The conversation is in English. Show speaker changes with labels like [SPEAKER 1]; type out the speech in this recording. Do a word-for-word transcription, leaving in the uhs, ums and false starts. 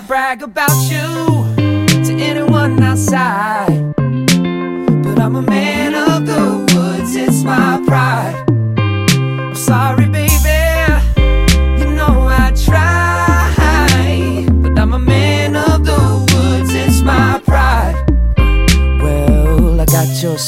[SPEAKER 1] brag about you to anyone outside, but I'm a man of the woods, it's my pride.